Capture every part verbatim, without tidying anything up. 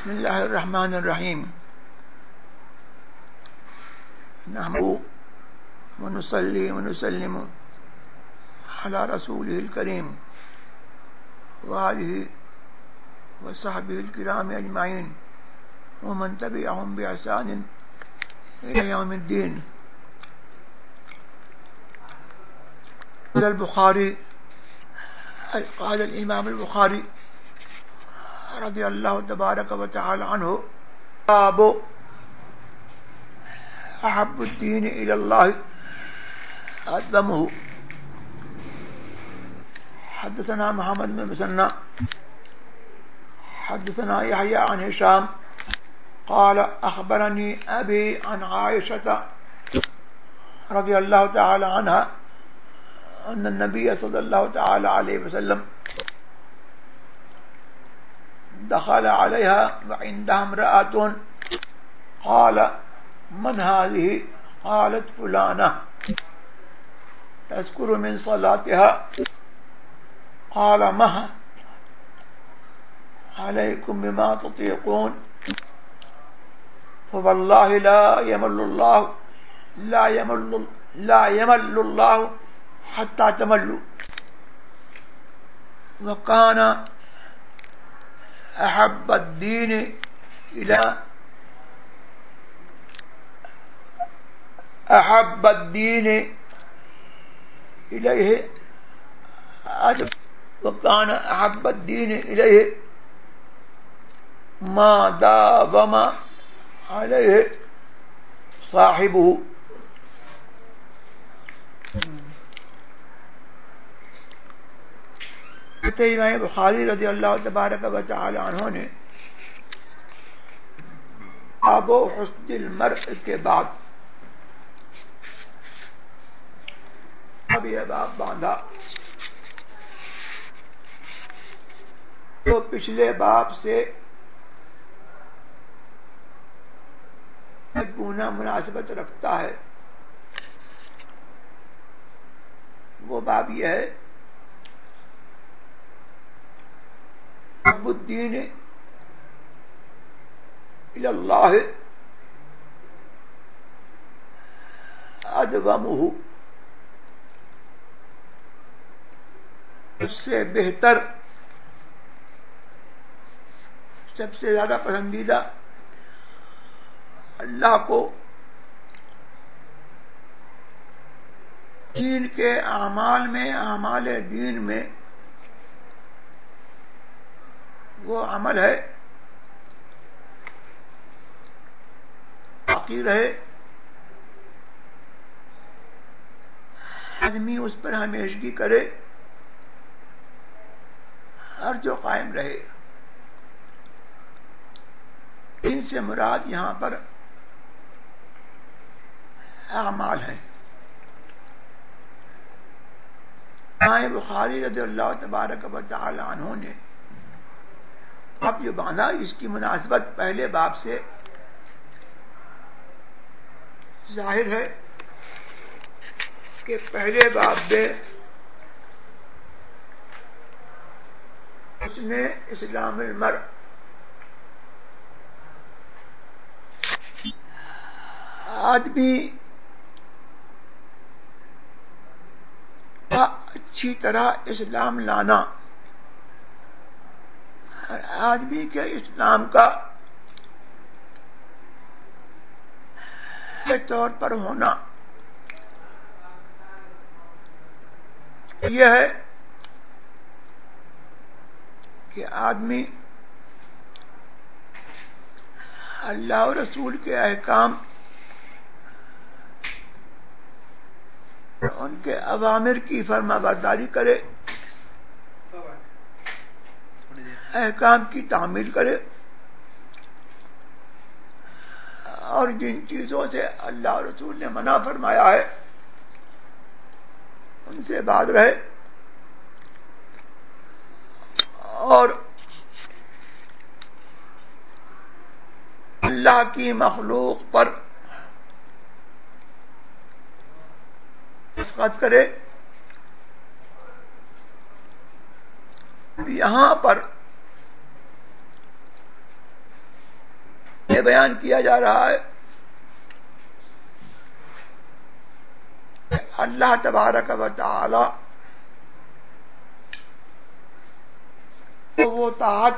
بسم اللہ الرحمن الرحیم نحمده ونصلي ونسلم على رسوله الكريم وآله وصحبه الكرام أجمعين ومن تبعهم بإحسان إلى يوم الدين. قال البخاري قال الإمام البخاري رضي الله تبارك وتعالى عنه: باب أحب الدين إلى الله أدومه. حدثنا محمد بن مسنى حدثنا يحيى عن هشام قال أخبرني أبي عن عائشة رضي الله تعالى عنها أن النبي صلى الله تعالى عليه وسلم دخل عليها وعندها امرأة قال: من هذه؟ قالت: فلانة تذكر من صلاتها. قال: ما عليكم بما تطيقون، فوالله لا يمل الله لا يمل لا يمل الله حتى تملوا. وكان أحب الدين إلى أحب الدين إليه أدب وكان أحب الدين إليه ما داوم عليه صاحبه. امام بخاری رضی اللہ تبارک و تعالی عنہ نے باب حسن المرء کے بعد اب یہ باب باندھا تو پچھلے باب سے ایک گنا مناسبت رکھتا ہے. وہ باب یہ ہے: حب الدین الی اللہ ادومہ. اس سے بہتر، سب سے زیادہ پسندیدہ اللہ کو دین کے اعمال میں، اعمال دین میں وہ عمل ہے باقی رہے، آدمی اس پر ہمیشگی کرے اور جو قائم رہے. ان سے مراد یہاں پر اعمال ہیں. امام بخاری رضی اللہ تبارک و تعالی عنہ نے اب جو باندھا، اس کی مناسبت پہلے باب سے ظاہر ہے کہ پہلے باب میں اس نے اسلام المرء آدمی کا اچھی طرح اسلام لانا، آدمی کے اسلام کا کے طور پر ہونا یہ ہے کہ آدمی اللہ اور رسول کے احکام اور ان کے اوامر کی فرما برداری کرے، احکام کی تعمیل کرے، اور جن چیزوں سے اللہ اور رسول نے منع فرمایا ہے ان سے باز رہے، اور اللہ کی مخلوق پر شفقت کرے. یہاں پر یہ بیان کیا جا رہا ہے کہ اللہ تبارک و تعالی وہ طاعت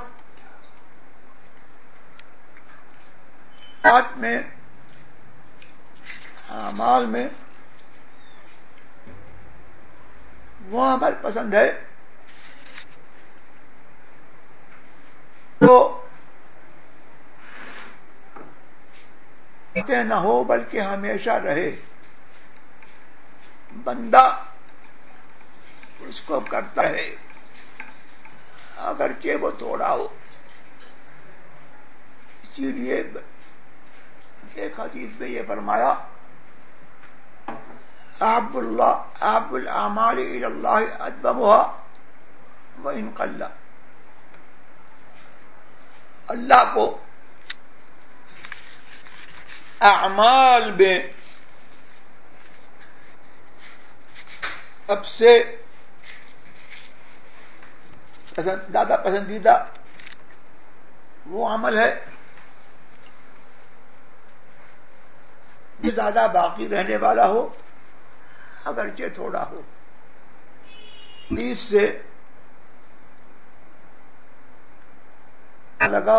طاعت میں اعمال میں وہ عمل پسند ہے تو نہ ہو بلکہ ہمیشہ رہے، بندہ اس کو کرتا ہے اگرچہ وہ تھوڑا ہو۔ اسی لیے ایک حدیث میں یہ فرمایا احب اللہ احب الاعمال الی اللہ ادومها وان قل، اللہ کو اعمال میں سب سے زیادہ پسندیدہ وہ عمل ہے جو زیادہ باقی رہنے والا ہو اگرچہ تھوڑا ہو۔ اس سے لگا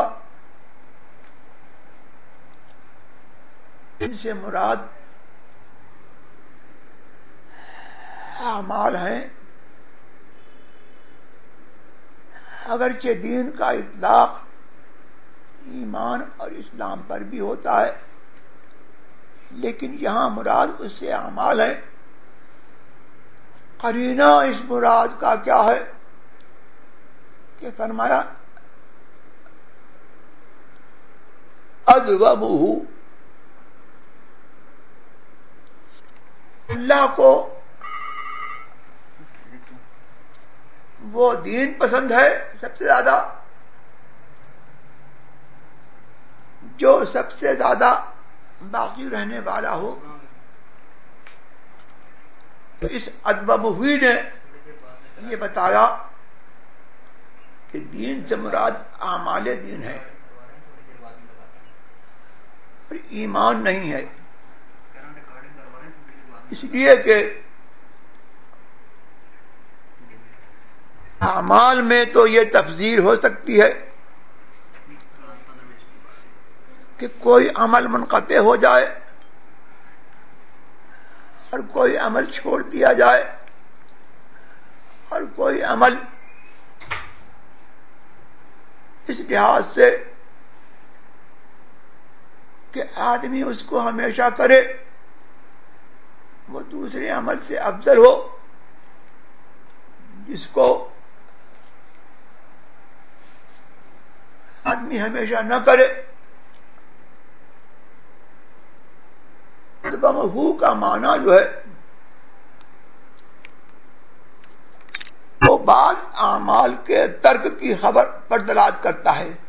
ان سے مراد اعمال ہیں، اگرچہ دین کا اطلاق ایمان اور اسلام پر بھی ہوتا ہے لیکن یہاں مراد اس سے اعمال ہیں۔ قرینہ اس مراد کا کیا ہے کہ فرمایا ادومہ، اللہ کو وہ دین پسند ہے سب سے زیادہ جو سب سے زیادہ باقی رہنے والا ہو۔ تو اس ادومہ نے یہ بتایا کہ دین سے مراد اعمال دین ہے اور ایمان نہیں ہے، اس لیے کہ اعمال میں تو یہ تفضیل ہو سکتی ہے کہ کوئی عمل منقطع ہو جائے اور کوئی عمل چھوڑ دیا جائے اور کوئی عمل اس لحاظ سے کہ آدمی اس کو ہمیشہ کرے وہ دوسرے عمل سے افضل ہو جس کو آدمی ہمیشہ نہ کرے۔ ادومہ کا معنی جو ہے وہ بعض اعمال کے ترک کی خبر پر دلالت کرتا ہے۔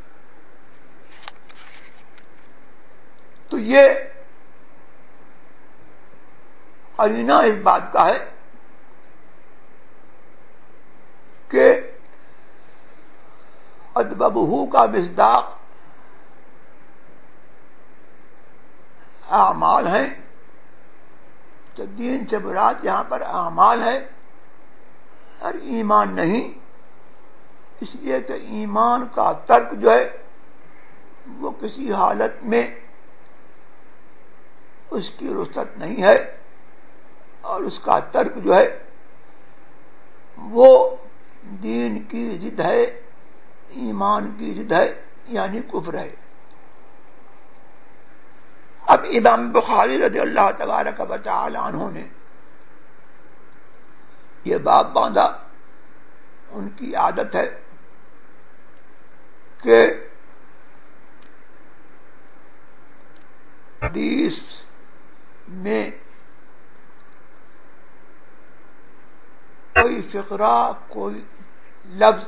تو یہ قرینہ اس بات کا ہے کہ ادومہ کا مصداق اعمال ہیں، تو دین سے مراد یہاں پر اعمال ہے اور ایمان نہیں، اس لیے کہ ایمان کا ترک جو ہے وہ کسی حالت میں اس کی رخصت نہیں ہے اور اس کا ترک جو ہے وہ دین کی ضد ہے، ایمان کی ضد ہے، یعنی کفر ہے۔ اب امام بخاری رضی اللہ تبارک و تعالی عنہ نے یہ باب باندھا، ان کی عادت ہے کہ حدیث میں کوئی فقرہ کوئی لفظ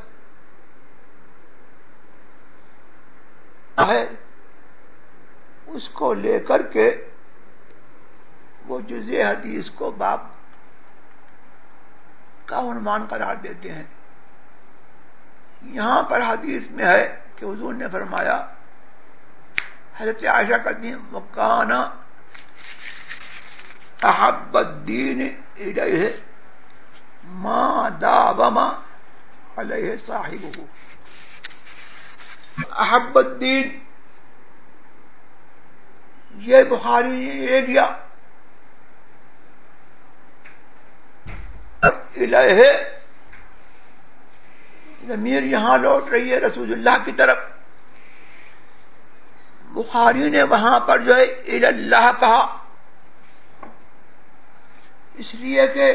ہے اس کو لے کر کے وہ جزء حدیث کو باب کا عنوان قرار دیتے ہیں۔ یہاں پر حدیث میں ہے کہ حضور نے فرمایا حضرت عائشہ کہتی ہیں وکان احب الدین الیہ ما داوم علیہ صاحبہ. احب الدین یہ بخاری نے لے لیا، الہ ضمیر یہاں لوٹ رہی ہے رسول اللہ کی طرف. بخاری نے وہاں پر جو ہے الی اللہ کہا، اس لیے کہ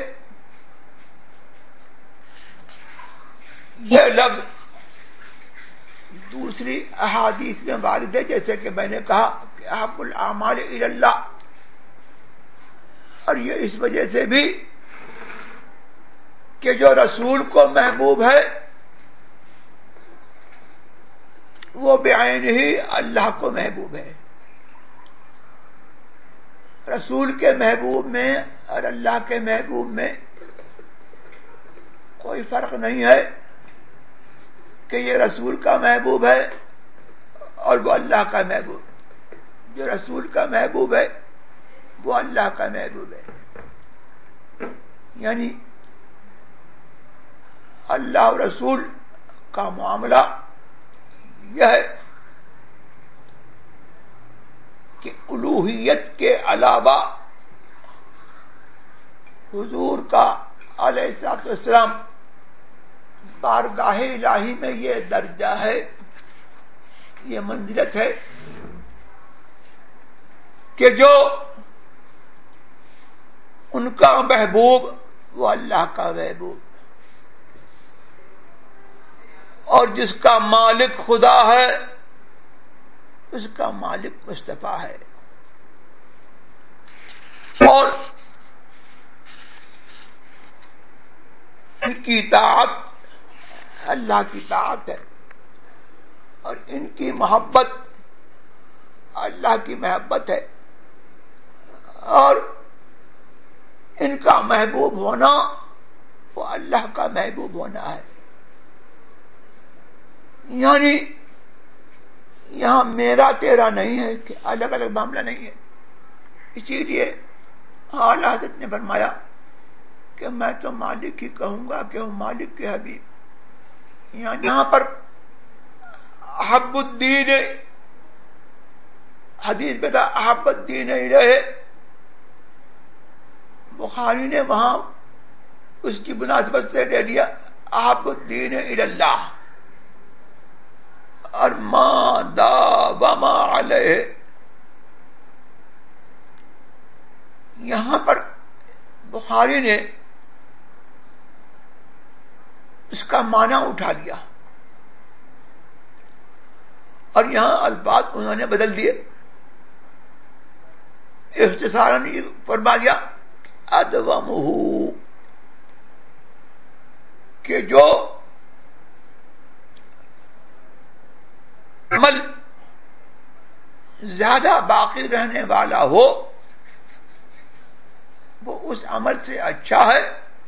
یہ لفظ دوسری احادیث میں وارد ہے، جیسے کہ میں نے کہا کہ احب الاعمال الی اللہ، اور یہ اس وجہ سے بھی کہ جو رسول کو محبوب ہے وہ بعین ہی اللہ کو محبوب ہے. رسول کے محبوب میں اور اللہ کے محبوب میں کوئی فرق نہیں ہے کہ یہ رسول کا محبوب ہے اور وہ اللہ کا محبوب. جو رسول کا محبوب ہے وہ اللہ کا محبوب ہے. یعنی اللہ اور رسول کا معاملہ یہ ہے کہ الوہیت کے علاوہ حضور کا علیہ الصلوۃ والسلام بارگاہ الہی میں یہ درجہ ہے، یہ منزلت ہے کہ جو ان کا محبوب وہ اللہ کا محبوب، اور جس کا مالک خدا ہے اس کا مالک مصطفیٰ ہے. اور ان کی اطاعت اللہ کی اطاعت ہے، اور ان کی محبت اللہ کی محبت ہے، اور ان کا محبوب ہونا وہ اللہ کا محبوب ہونا ہے. یعنی یہاں میرا تیرا نہیں ہے کہ الگ الگ معاملہ نہیں ہے. اسی لیے اعلیٰ حضرت نے فرمایا کہ میں تو مالک ہی کہوں گا کہ ہوں مالک کے حبیب. یہاں پر احب الدین حدیث میں تھا احب الدین الیہ، بخاری نے وہاں اس کی مناسبت سے لے لیا احب الدین الی اللہ، اور ما داوم علیہ. یہاں پر بخاری نے اس کا معنی اٹھا لیا اور یہاں الفاظ انہوں نے بدل دیے. اختصاراً فرما دیا ادومہ، کہ جو عمل زیادہ باقی رہنے والا ہو وہ اس عمل سے اچھا ہے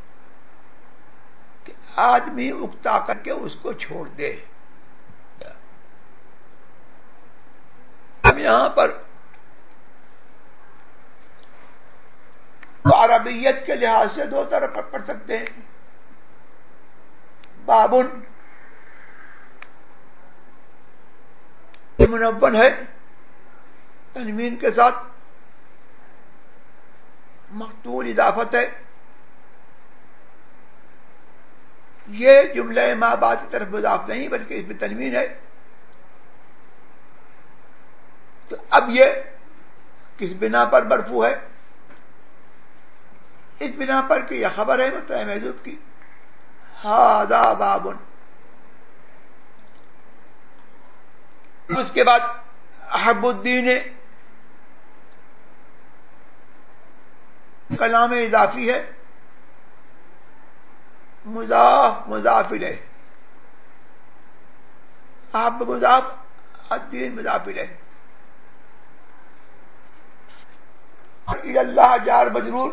کہ آدمی اکتا کر کے اس کو چھوڑ دے. ہم یہاں پر عربیت کے لحاظ سے دو طرح پڑھ سکتے ہیں. بابن منون ہے تنوین کے ساتھ، مقتول اضافت ہے. یہ جملہ ما بعد کی طرف مضاف نہیں بلکہ اس میں تنوین ہے. تو اب یہ کس بنا پر مرفوع ہے؟ اس بنا پر کہ یہ خبر ہے مبتدا محذوف کی، ھذا باب. اس کے بعد احب الدین کلام اضافی ہے، مضاف مضاف الیہ، احب مضاف الدین مضاف الیہ، اور الی اللہ جار مجرور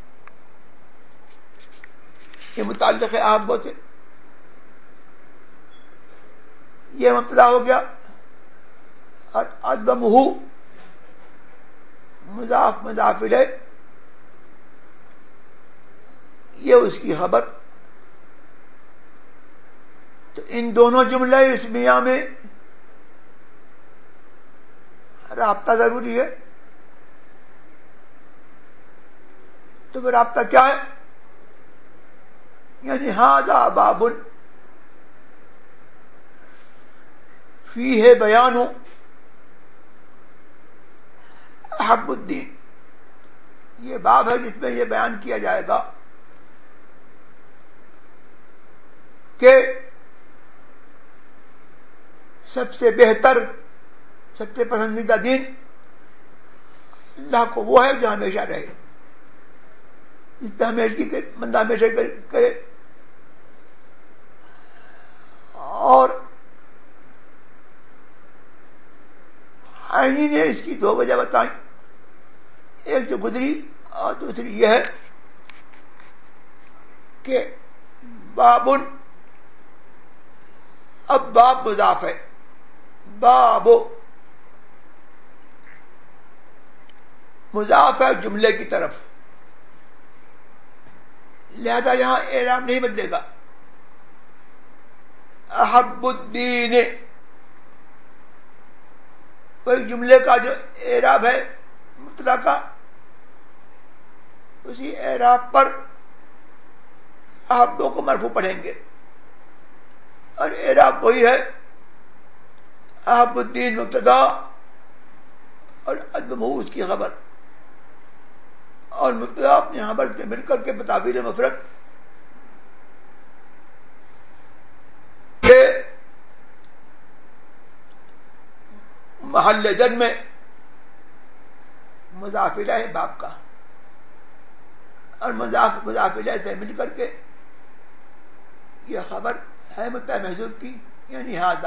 یہ متعلق ہے احب سے. یہ مبتدا ہو گیا اور عدمہ مضاف مضاف الیہ، یہ اس کی خبر. تو ان دونوں جملہ اسمیہ میں رابطہ ضروری ہے. تو وہ رابطہ کیا ہے؟ یعنی ھذا باب فیہ بیان احب الدین، یہ باب ہے جس میں یہ بیان کیا جائے گا کہ سب سے بہتر، سب سے پسندیدہ دین اللہ کو وہ ہے جو ہمیشہ رہے، جس پہ ہمیشہ کی بندہ ہمیشہ کرے. اور آئینی نے اس کی دو وجہ بتائیں، ایک جو گزری اور دوسری یہ ہے کہ بابن، اب باب مضاف ہے، باب مضاف ہے جملے کی طرف، لہذا یہاں اعراب نہیں بدلے گا. احب الدین، کوئی جملے کا جو اعراب ہے مبتدا کا، اسی اعراب پر احب کو مرفوع پڑھیں گے، اور اعراب وہی ہے احب الدین مبتدا اور عدمہ اس کی خبر، اور مبتدا اپنے خبر سے مل کر کے بتعبیر مفرد کے محل جر میں مضاف الیہ باب کا، اور مضاف مضاف الیہ سے مل کر کے یہ خبر ہے مبتدا محذوف کی، یعنی ھذا.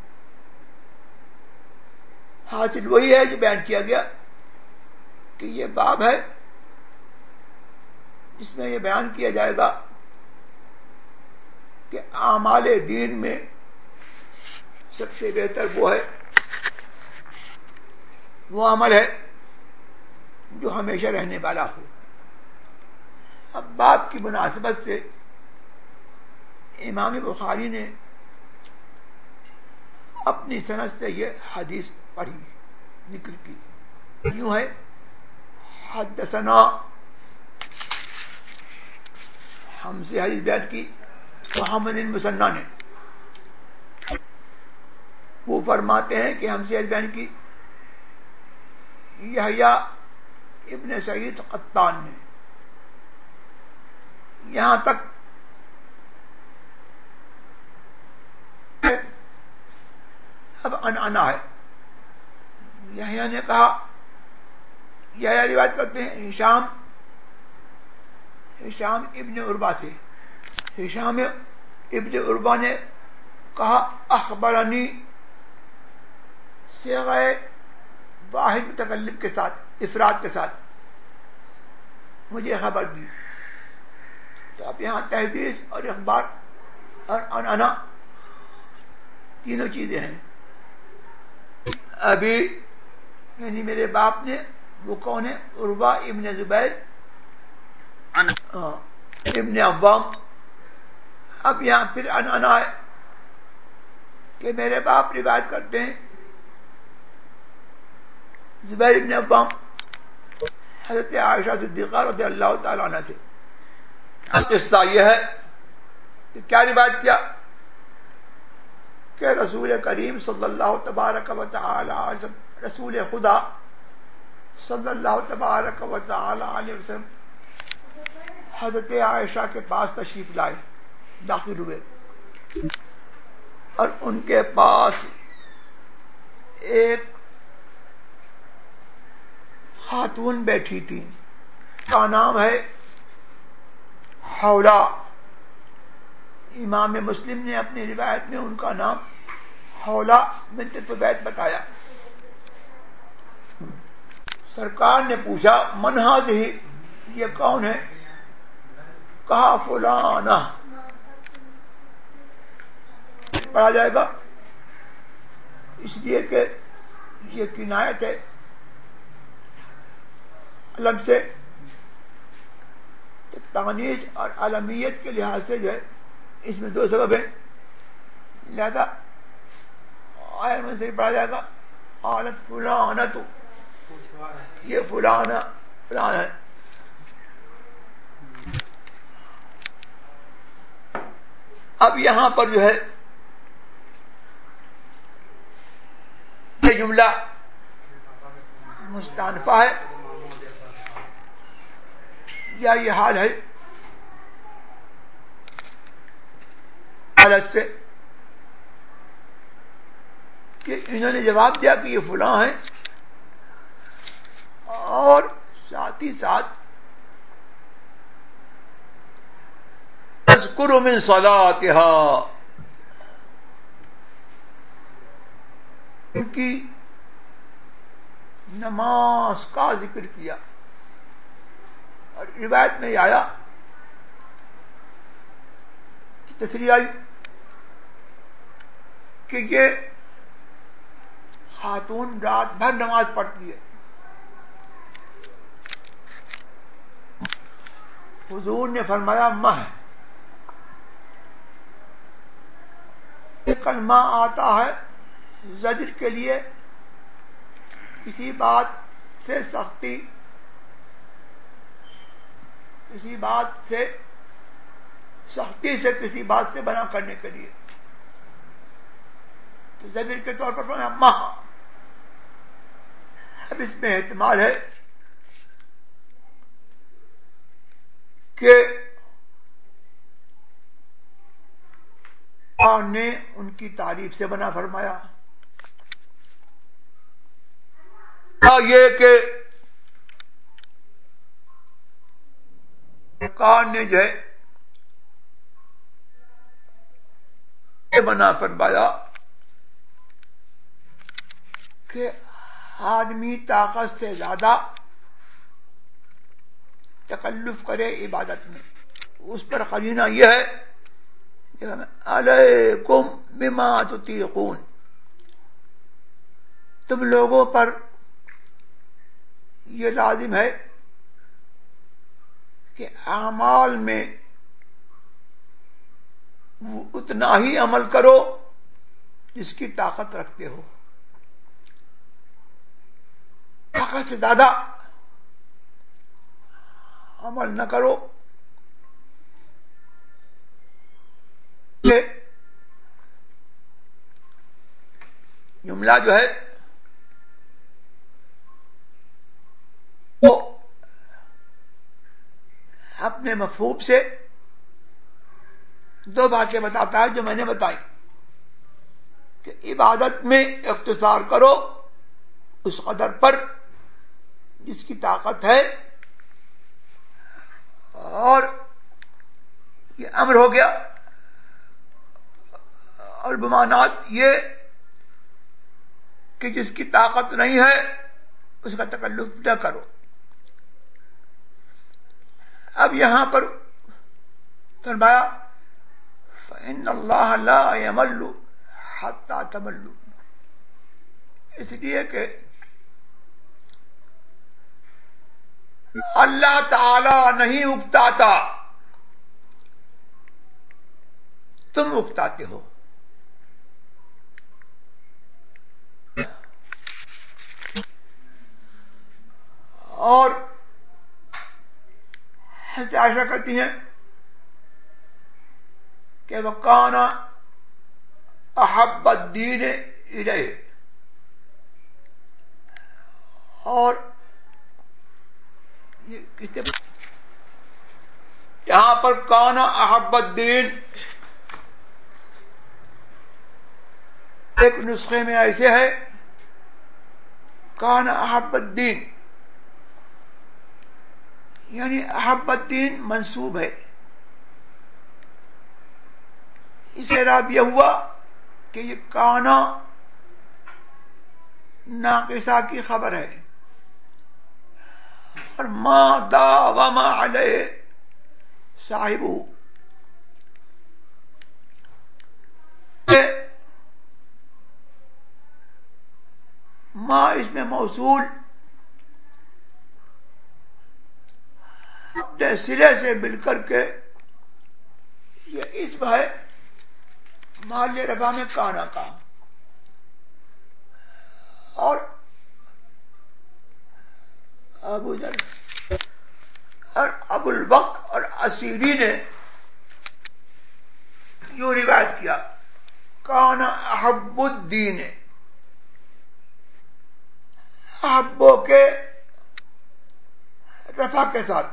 حاصل وہی ہے جو بیان کیا گیا کہ یہ باب ہے جس میں یہ بیان کیا جائے گا کہ اعمال دین میں سب سے بہتر وہ ہے، وہ عمل ہے جو ہمیشہ رہنے والا ہو. اب باب کی مناسبت سے امام بخاری نے اپنی سند سے یہ حدیث پڑھی، ذکر کی. یوں ہے حدثنا، ہم سے حدیث بیان کی محمد بن مثنی نے، وہ فرماتے ہیں کہ ہم سے حدیث بیان کی یحییٰ ابن سعید قطان نے. یہاں تک اب عنعنہ ہے. یحییٰ نے کہا، یحییٰ روایت کرتے ہیں ہشام ہشام ابن عروہ سے، ہشام ابن عروہ نے کہا اخبرنی، صیغہ واحد متکلم کے ساتھ، افراد کے ساتھ مجھے خبر دی. تو اب یہاں تحدیث اور اخبار اور عنعنہ تینوں چیزیں ہیں. ابھی یعنی میرے باپ نے، وہ کون ہے؟ عروہ ابن زبیر ابن عوام. اب یہاں پھر عنعنہ ہے کہ میرے باپ روایت کرتے ہیں زبیر ابن عوام حضرت عائشہ صدیقہ رضی اللہ تعالی عنہ سے. قصہ یہ ہے کہ کیا روایت کیا کہ رسول کریم صلی اللہ تبارک و تعالی علیہ وسلم، رسول خدا صلی اللہ تبارک و تعالی علیہ وسلم حضرت عائشہ کے پاس تشریف لائے، داخل ہوئے، اور ان کے پاس ایک خاتون بیٹھی تھی، کا نام ہے حولا. امام مسلم نے اپنی روایت میں ان کا نام حولا بنت طبیعت بتایا. سرکار نے پوچھا من ہذہ، یہ کون ہے؟ کہا فلانہ. پڑھا جائے گا اس لیے کہ یہ کنایت ہے علم سے، تو تانیث اور عالمیت کے لحاظ سے جو ہے اس میں دو سبب ہیں، لہذا آئے میں سے پڑھا جائے گا عالت فلانا، تو یہ فلانا فلان ہے. اب یہاں پر جو ہے یہ جملہ مستانفہ ہے یا یہ حال ہے حالت سے کہ انہوں نے جواب دیا کہ یہ فلاں ہے، اور ساتھ ہی ساتھ تذکر من صلاتها، ان کی نماز کا ذکر کیا. اور روایت میں آیا تصریح آئی کہ یہ خاتون رات بھر نماز پڑھتی ہے. حضور نے فرمایا مہ، کلمہ آتا ہے زجر کے لیے، کسی بات سے سختی، کسی بات سے سختی سے کسی بات سے منع کرنے کے لیے. تو زجر کے طور پر فرمایا مہ. اب اس میں احتمال ہے کہ اور نے ان کی تعریف سے منع فرمایا، اور یہ کہ کان نے جو ہے یہ منع فرمایا کہ آدمی طاقت سے زیادہ تکلف کرے عبادت میں. اس پر قرینہ یہ ہے کہ علیکم بما تطیقون، تم لوگوں پر یہ لازم ہے کہ اعمال میں وہ اتنا ہی عمل کرو جس کی طاقت رکھتے ہو. طاقت سے زیادہ عمل نہ کرو. یہ جملہ جو ہے وہ اپنے مفہوم سے دو باتیں بتاتا ہے جو میں نے بتائی کہ عبادت میں اختصار کرو اس قدر پر جس کی طاقت ہے، اور یہ امر ہو گیا. اور بمانات یہ کہ جس کی طاقت نہیں ہے اس کا تکلف نہ کرو. اب یہاں پر فرمایا فإن اللہ لا يمل حتى تملوا، اس لیے کہ اللہ تعالی نہیں اکتاتا، تم اکتاتے ہو. اور حضرت عائشہ کہتی ہیں کہ وَكَانَ أَحَبَّ الدِّينِ إِلَيْهِ، اور یہ کس یہاں پر کان احب الدین ایک نسخے میں ایسے ہے کان احب الدین، یعنی احب الدین منسوب ہے. اس اعراب یہ ہوا کہ یہ کانا ناقصہ کی خبر ہے، اور ما داوم علیہ صاحبہ، ما اس میں موصول اپنے سرے سے مل کر کے یہ اسم ہے محل رفع میں کانا کا، اور ابو ذر اور ابو الوقت اور اسیری نے یوں روایت کیا کانا احب الدین، احبو کے رفع کے ساتھ،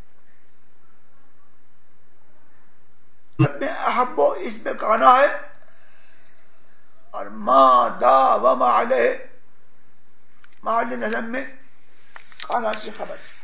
میں احبو اس میں کانا ہے، اور ما دا وما علیہ محل نظم میں کانا کی خبر۔